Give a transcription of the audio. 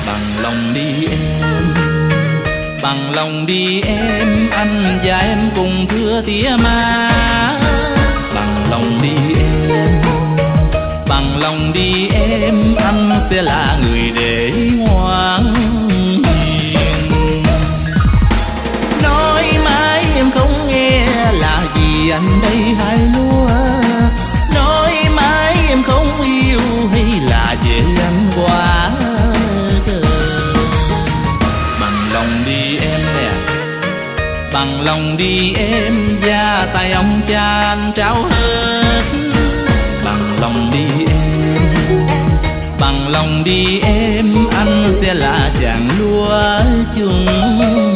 Bằng lòng đi em, bằng lòng đi em, anh và em cùng thưa tía má. Bằng lòng đi em, bằng lòng đi em, anh sẽ là người để ngoan hiền. Nói mãi em không nghe là vì anh đây hai lúa. Nói mãi em không yêu hay là về anh quá trời. Bằng lòng đi em nè, bằng lòng đi em, gia tài ông cha anh trao hết. Bằng lòng đi em, bằng lòng đi em, anh sẽ là chàng lúa chung